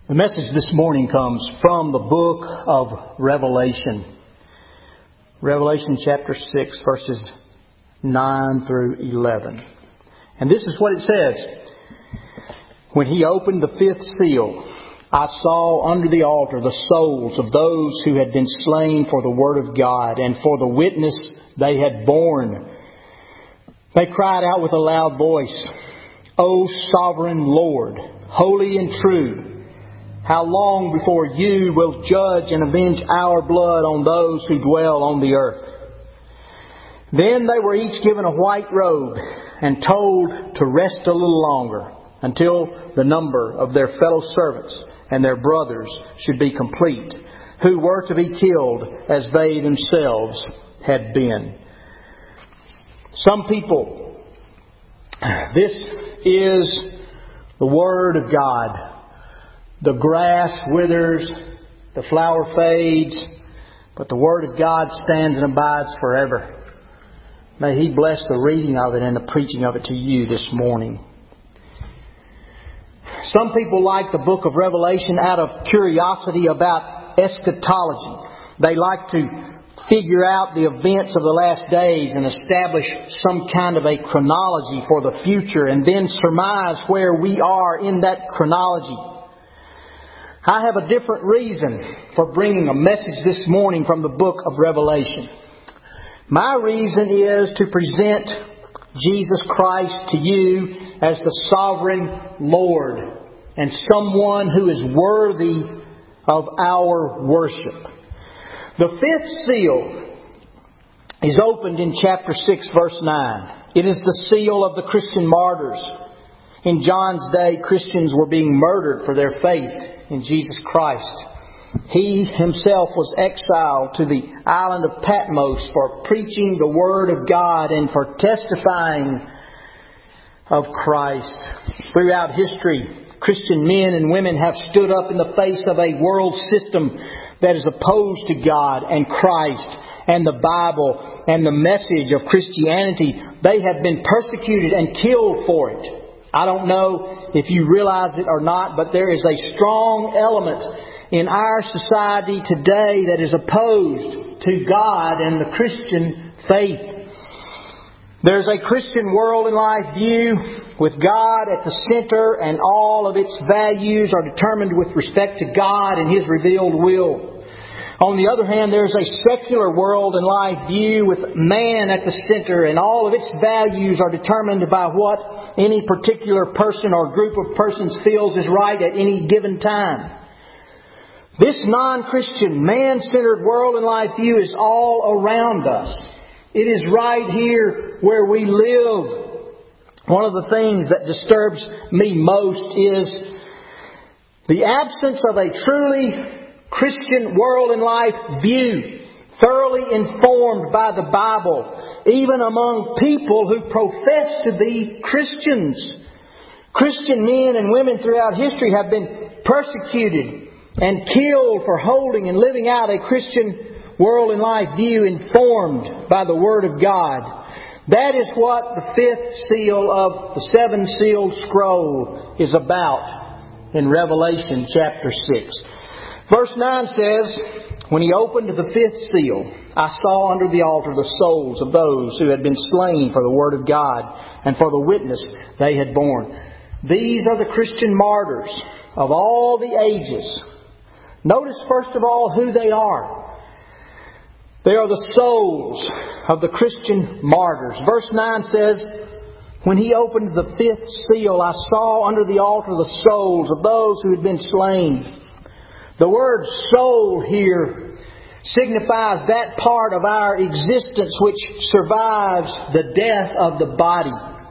The message this morning comes from the book of Revelation. Revelation chapter 6, verses 9 through 11. And this is what it says. When he opened the fifth seal, I saw under the altar the souls of those who had been slain for the word of God and for the witness they had borne. They cried out with a loud voice, O sovereign Lord, holy and true, how long before you will judge and avenge our blood on those who dwell on the earth? Then they were each given a white robe and told to rest a little longer until the number of their fellow servants and their brothers should be complete, who were to be killed as they themselves had been. Some people, this is the Word of God. The grass withers, the flower fades, but the Word of God stands and abides forever. May He bless the reading of it and the preaching of it to you this morning. Some people like the book of Revelation out of curiosity about eschatology. They like to figure out the events of the last days and establish some kind of a chronology for the future and then surmise where we are in that chronology. I have a different reason for bringing a message this morning from the book of Revelation. My reason is to present Jesus Christ to you as the sovereign Lord and someone who is worthy of our worship. The fifth seal is opened in chapter 6, verse 9. It is the seal of the Christian martyrs. In John's day, Christians were being murdered for their faith in Jesus Christ. He himself was exiled to the island of Patmos for preaching the Word of God and for testifying of Christ. Throughout history, Christian men and women have stood up in the face of a world system that is opposed to God and Christ and the Bible and the message of Christianity. They have been persecuted and killed for it. I don't know if you realize it or not, but there is a strong element in our society today that is opposed to God and the Christian faith. There's a Christian world and life view with God at the center, and all of its values are determined with respect to God and His revealed will. On the other hand, there's a secular world and life view with man at the center, and all of its values are determined by what any particular person or group of persons feels is right at any given time. This non-Christian, man-centered world and life view is all around us. It is right here where we live. One of the things that disturbs me most is the absence of a truly Christian world and life view, thoroughly informed by the Bible, even among people who profess to be Christians. Christian men and women throughout history have been persecuted and killed for holding and living out a Christian world and life view informed by the Word of God. That is what the fifth seal of the seven-sealed scroll is about in Revelation chapter 6. Verse 9 says, When he opened the fifth seal, I saw under the altar the souls of those who had been slain for the word of God and for the witness they had borne. These are the Christian martyrs of all the ages. Notice first of all who they are. They are the souls of the Christian martyrs. Verse 9 says, When he opened the fifth seal, I saw under the altar the souls of those who had been slain. The word soul here signifies that part of our existence which survives the death of the body.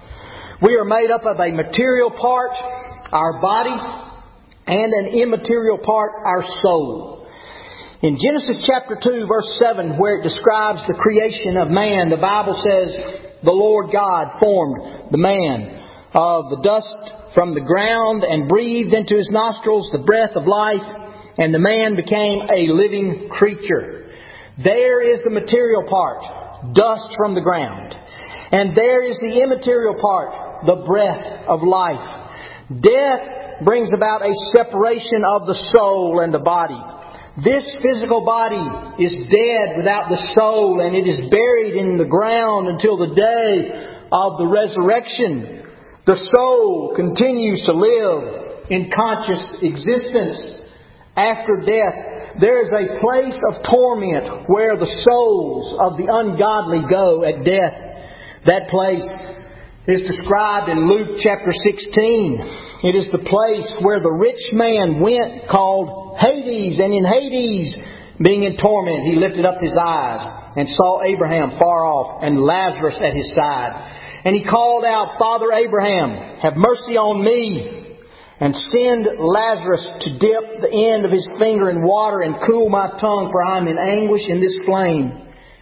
We are made up of a material part, our body, and an immaterial part, our soul. In Genesis chapter 2, verse 7, where it describes the creation of man, the Bible says, The Lord God formed the man of the dust from the ground and breathed into his nostrils the breath of life, and the man became a living creature. There is the material part, dust from the ground. And there is the immaterial part, the breath of life. Death brings about a separation of the soul and the body. This physical body is dead without the soul, and it is buried in the ground until the day of the resurrection. The soul continues to live in conscious existence after death. There is a place of torment where the souls of the ungodly go at death. That place is described in Luke chapter 16. It is the place where the rich man went, called Hades. And in Hades, being in torment, he lifted up his eyes and saw Abraham far off and Lazarus at his side. And he called out, Father Abraham, have mercy on me, and send Lazarus to dip the end of his finger in water and cool my tongue, for I am in anguish in this flame.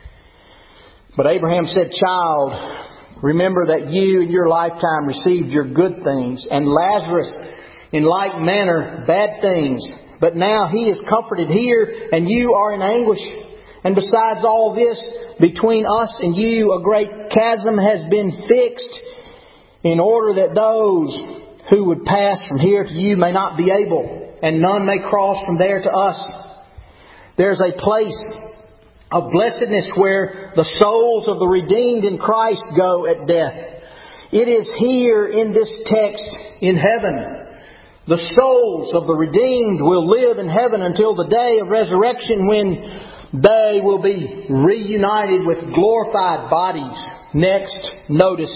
But Abraham said, Child, remember that you in your lifetime received your good things, and Lazarus in like manner bad things. But now he is comforted here, and you are in anguish. And besides all this, between us and you a great chasm has been fixed, in order that those who would pass from here to you may not be able, and none may cross from there to us. There's a place of blessedness where the souls of the redeemed in Christ go at death. It is here in this text in heaven. The souls of the redeemed will live in heaven until the day of resurrection, when they will be reunited with glorified bodies. Next, notice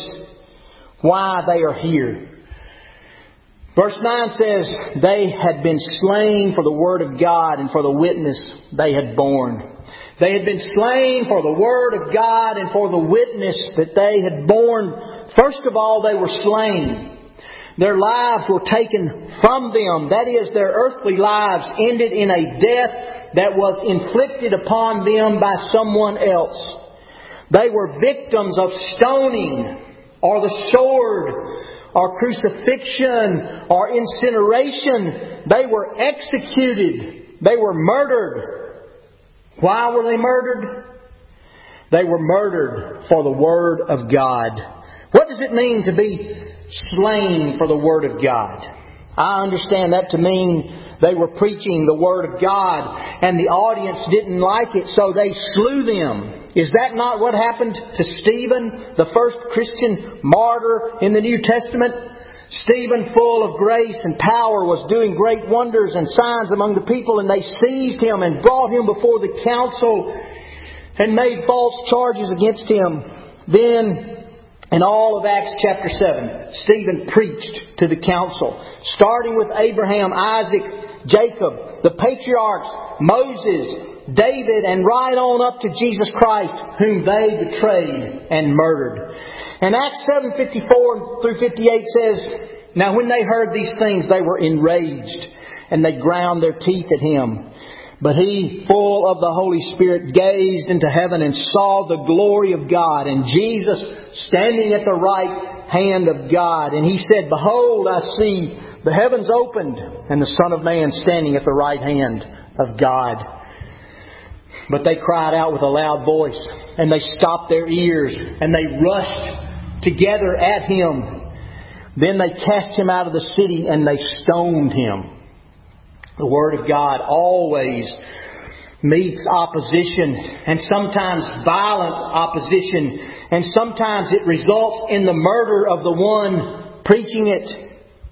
why they are here. Verse 9 says, they had been slain for the Word of God and for the witness they had borne. They had been slain for the Word of God and for the witness that they had borne. First of all, they were slain. Their lives were taken from them. That is, their earthly lives ended in a death that was inflicted upon them by someone else. They were victims of stoning, or the sword, or crucifixion, or incineration. They were executed. They were murdered. Why were they murdered? They were murdered for the Word of God. What does it mean to be slain for the Word of God? I understand that to mean they were preaching the Word of God and the audience didn't like it, so they slew them. Is that not what happened to Stephen, the first Christian martyr in the New Testament? Stephen, full of grace and power, was doing great wonders and signs among the people, and they seized him and brought him before the council and made false charges against him. Then, in all of Acts chapter 7, Stephen preached to the council, starting with Abraham, Isaac, Jacob, the patriarchs, Moses, David, and right on up to Jesus Christ, whom they betrayed and murdered. And Acts 7:54 through 58 says, Now when they heard these things, they were enraged, and they ground their teeth at him. But he, full of the Holy Spirit, gazed into heaven and saw the glory of God, and Jesus standing at the right hand of God. And he said, Behold, I see the heavens opened, and the Son of Man standing at the right hand of God. But they cried out with a loud voice, and they stopped their ears, and they rushed together at him. Then they cast him out of the city, and they stoned him. The Word of God always meets opposition, and sometimes violent opposition, and sometimes it results in the murder of the one preaching it.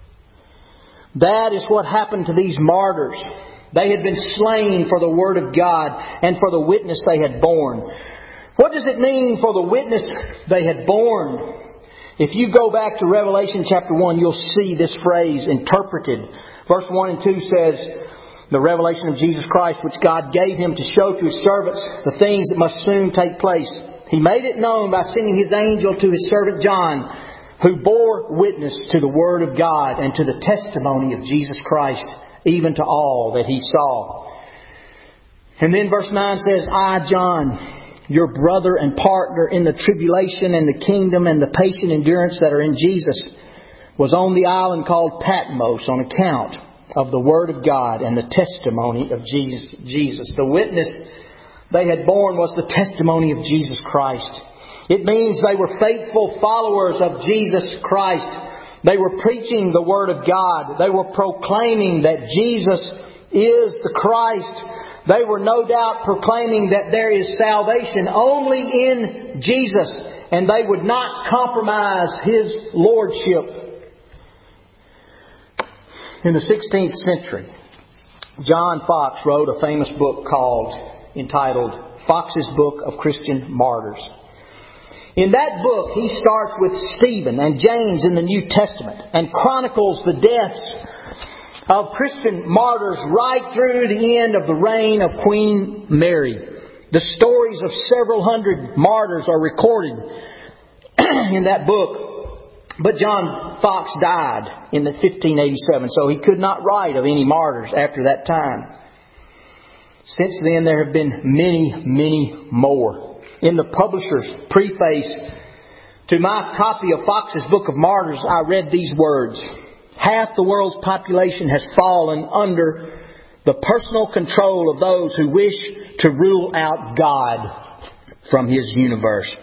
That is what happened to these martyrs. They had been slain for the Word of God and for the witness they had borne. What does it mean for the witness they had borne? If you go back to Revelation chapter 1, you'll see this phrase interpreted. Verse 1 and 2 says, the revelation of Jesus Christ, which God gave Him to show to His servants the things that must soon take place. He made it known by sending His angel to His servant John, who bore witness to the Word of God and to the testimony of Jesus Christ, even to all that he saw. And then verse 9 says, I, John, your brother and partner in the tribulation and the kingdom and the patient endurance that are in Jesus, was on the island called Patmos on account of the Word of God and the testimony of Jesus. The witness they had borne was the testimony of Jesus Christ. It means they were faithful followers of Jesus Christ. They were preaching the Word of God. They were proclaiming that Jesus is the Christ. They were no doubt proclaiming that there is salvation only in Jesus, and they would not compromise His Lordship. In the 16th century, John Foxe wrote a famous book entitled Foxe's Book of Christian Martyrs. In that book, he starts with Stephen and James in the New Testament and chronicles the deaths of Christian martyrs right through the end of the reign of Queen Mary. The stories of several hundred martyrs are recorded in that book. But John Foxe died in 1587, so he could not write of any martyrs after that time. Since then, there have been many, many more. In the publisher's preface to my copy of Foxe's Book of Martyrs, I read these words: half the world's population has fallen under the personal control of those who wish to rule out God from His universe.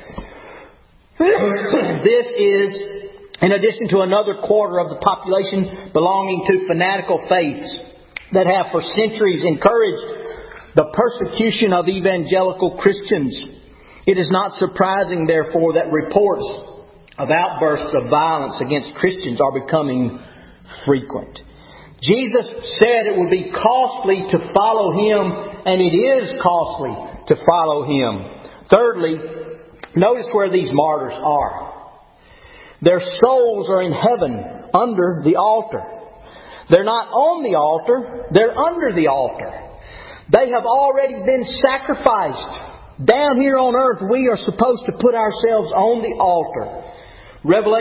This is in addition to another quarter of the population belonging to fanatical faiths that have for centuries encouraged the persecution of evangelical Christians. It is not surprising, therefore, that reports of outbursts of violence against Christians are becoming frequent. Jesus said it would be costly to follow Him, and it is costly to follow Him. Thirdly, notice where these martyrs are. Their souls are in heaven under the altar. They're not on the altar, they're under the altar. They have already been sacrificed. Down here on earth, we are supposed to put ourselves on the altar. Romans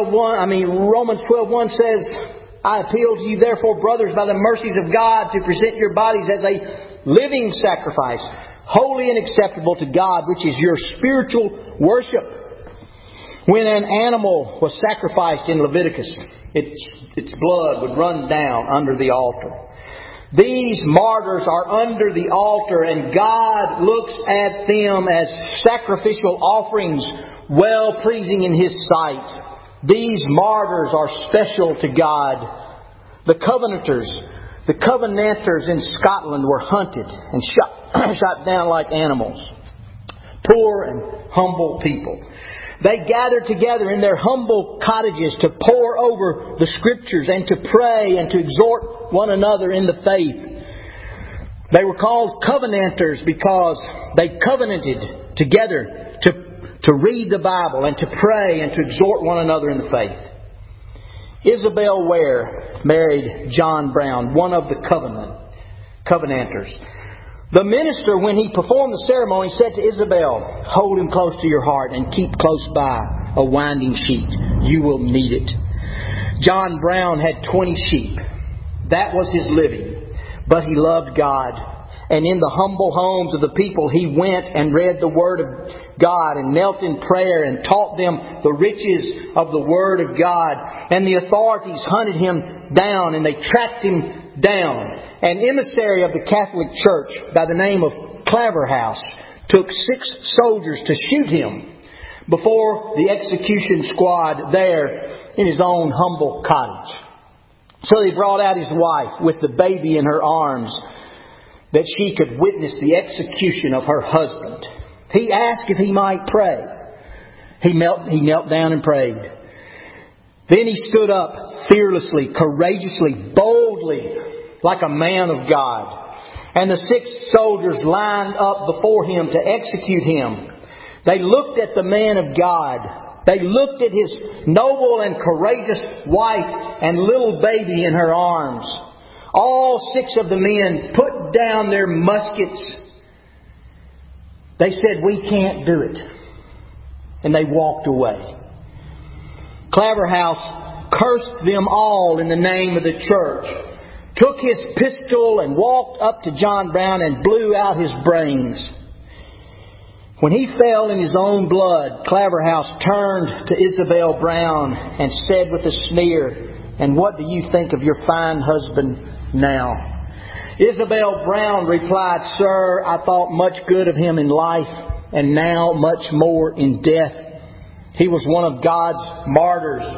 12:1 says, I appeal to you therefore, brothers, by the mercies of God, to present your bodies as a living sacrifice, holy and acceptable to God, which is your spiritual worship. When an animal was sacrificed in Leviticus, its blood would run down under the altar. These martyrs are under the altar, and God looks at them as sacrificial offerings, well-pleasing in His sight. These martyrs are special to God. The Covenanters in Scotland were hunted and shot down like animals. Poor and humble people. They gathered together in their humble cottages to pore over the Scriptures and to pray and to exhort one another in the faith. They were called Covenanters because they covenanted together to read the Bible and to pray and to exhort one another in the faith. Isabel Ware married John Brown, one of the Covenanters. The minister, when he performed the ceremony, said to Isabel, hold him close to your heart and keep close by a winding sheet. You will need it. John Brown had 20 sheep. That was his living. But he loved God. And in the humble homes of the people, he went and read the Word of God and knelt in prayer and taught them the riches of the Word of God. And the authorities hunted him down and they tracked him down. An emissary of the Catholic Church by the name of Claverhouse took 6 soldiers to shoot him before the execution squad there in his own humble cottage. So they brought out his wife with the baby in her arms that she could witness the execution of her husband. He asked if he might pray. He knelt down and prayed. Then he stood up fearlessly, courageously, boldly, like a man of God. And the 6 soldiers lined up before him to execute him. They looked at the man of God. They looked at his noble and courageous wife and little baby in her arms. All 6 of the men put down their muskets. They said, we can't do it. And they walked away. Claverhouse cursed them all in the name of the church, took his pistol and walked up to John Brown and blew out his brains. When he fell in his own blood, Claverhouse turned to Isabel Brown and said with a sneer, and what do you think of your fine husband now? Isabel Brown replied, Sir, I thought much good of him in life, and now much more in death. He was one of God's martyrs.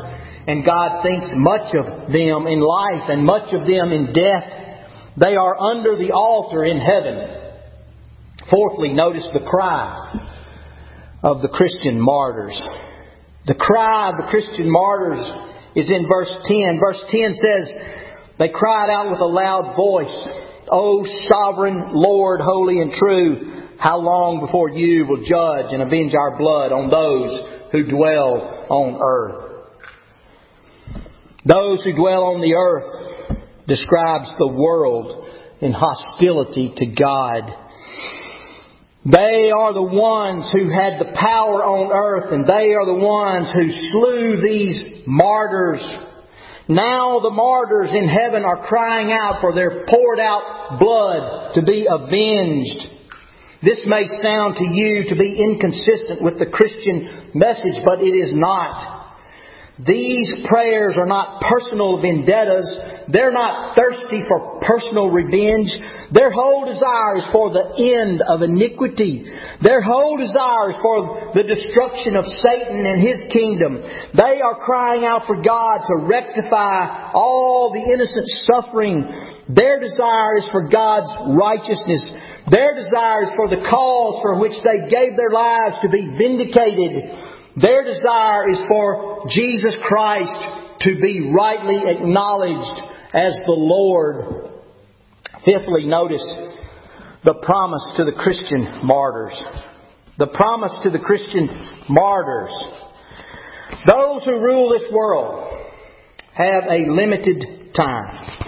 and God thinks much of them in life and much of them in death. They are under the altar in heaven. Fourthly, notice the cry of the Christian martyrs. The cry of the Christian martyrs is in verse 10. Verse 10 says, they cried out with a loud voice, O sovereign Lord, holy and true, how long before you will judge and avenge our blood on those who dwell on earth? Those who dwell on the earth describes the world in hostility to God. They are the ones who had the power on earth, and they are the ones who slew these martyrs. Now the martyrs in heaven are crying out for their poured out blood to be avenged. This may sound to you to be inconsistent with the Christian message, but it is not. These prayers are not personal vendettas. They're not thirsty for personal revenge. Their whole desire is for the end of iniquity. Their whole desire is for the destruction of Satan and his kingdom. They are crying out for God to rectify all the innocent suffering. Their desire is for God's righteousness. Their desire is for the cause for which they gave their lives to be vindicated. Their desire is for Jesus Christ to be rightly acknowledged as the Lord. Fifthly, notice the promise to the Christian martyrs. The promise to the Christian martyrs. Those who rule this world have a limited time.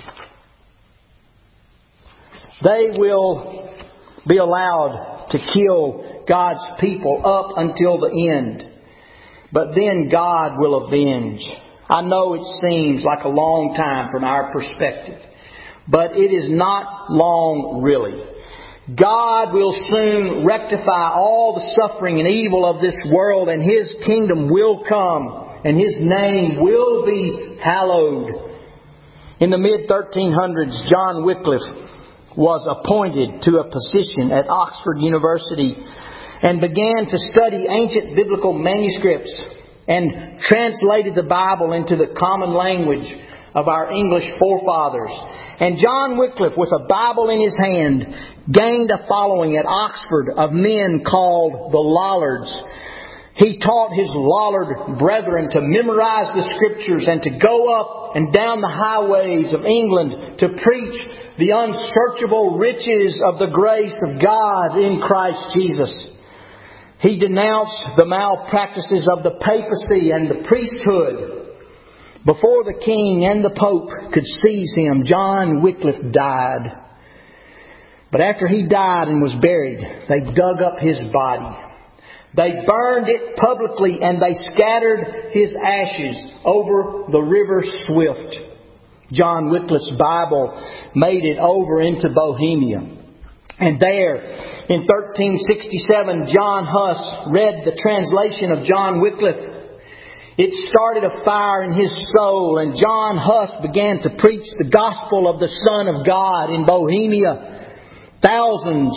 They will be allowed to kill God's people up until the end. But then God will avenge. I know it seems like a long time from our perspective, but it is not long really. God will soon rectify all the suffering and evil of this world, and His kingdom will come, and His name will be hallowed. In the mid-1300s, John Wycliffe was appointed to a position at Oxford University and began to study ancient biblical manuscripts and translated the Bible into the common language of our English forefathers. And John Wycliffe, with a Bible in his hand, gained a following at Oxford of men called the Lollards. He taught his Lollard brethren to memorize the Scriptures and to go up and down the highways of England to preach the unsearchable riches of the grace of God in Christ Jesus. He denounced the malpractices of the papacy and the priesthood. Before the king and the pope could seize him, John Wycliffe died. But after he died and was buried, they dug up his body. They burned it publicly and they scattered his ashes over the river Swift. John Wycliffe's Bible made it over into Bohemia. And there, in 1367, John Huss read the translation of John Wycliffe. It started a fire in his soul, and John Huss began to preach the gospel of the Son of God in Bohemia. Thousands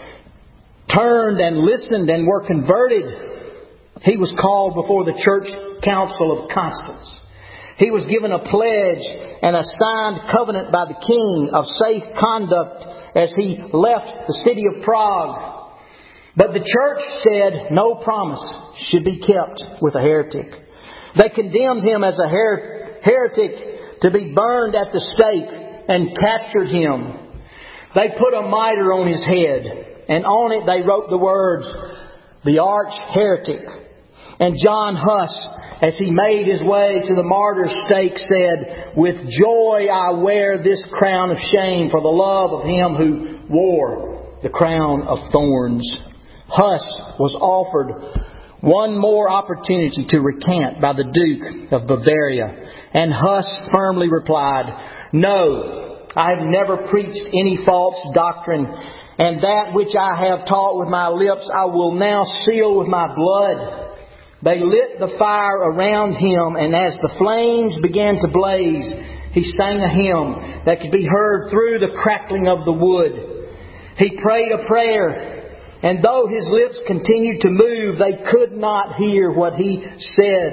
turned and listened and were converted. He was called before the Church Council of Constance. He was given a pledge and a signed covenant by the king of safe conduct as he left the city of Prague. But the church said no promise should be kept with a heretic. They condemned him as a heretic to be burned at the stake and captured him. They put a mitre on his head, and on it they wrote the words, "The Arch Heretic." And John Huss, as he made his way to the martyr's stake, said, "With joy I wear this crown of shame for the love of Him who wore the crown of thorns." Huss was offered one more opportunity to recant by the Duke of Bavaria. And Huss firmly replied, "No, I have never preached any false doctrine, and that which I have taught with my lips I will now seal with my blood." They lit the fire around him, and as the flames began to blaze, he sang a hymn that could be heard through the crackling of the wood. He prayed a prayer, and though his lips continued to move, they could not hear what he said.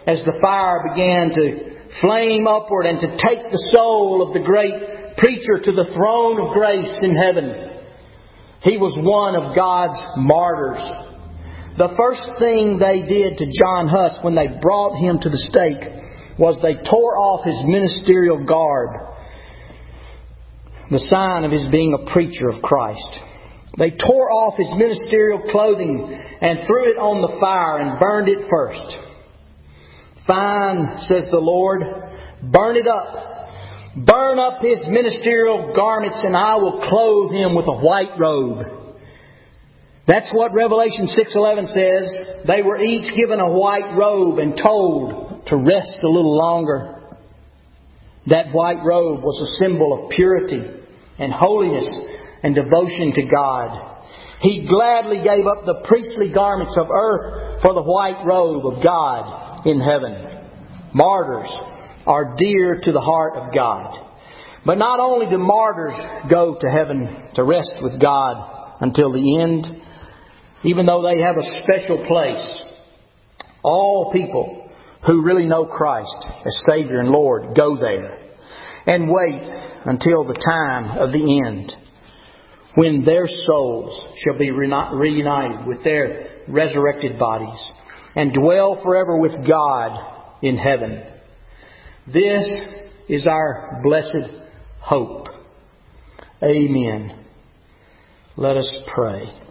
as the fire began to flame upward and to take the soul of the great preacher to the throne of grace in heaven. He was one of God's martyrs. The first thing they did to John Huss when they brought him to the stake was they tore off his ministerial garb, the sign of his being a preacher of Christ. They tore off his ministerial clothing and threw it on the fire and burned it first. Fine, says the Lord, burn it up. Burn up his ministerial garments and I will clothe him with a white robe. That's what Revelation 6:11 says. They were each given a white robe and told to rest a little longer. That white robe was a symbol of purity and holiness and devotion to God. He gladly gave up the priestly garments of earth for the white robe of God in heaven. Martyrs are dear to the heart of God. But not only do martyrs go to heaven to rest with God until the end, even though they have a special place, all people who really know Christ as Savior and Lord go there and wait until the time of the end, when their souls shall be reunited with their resurrected bodies and dwell forever with God in heaven. This is our blessed hope. Amen. Let us pray.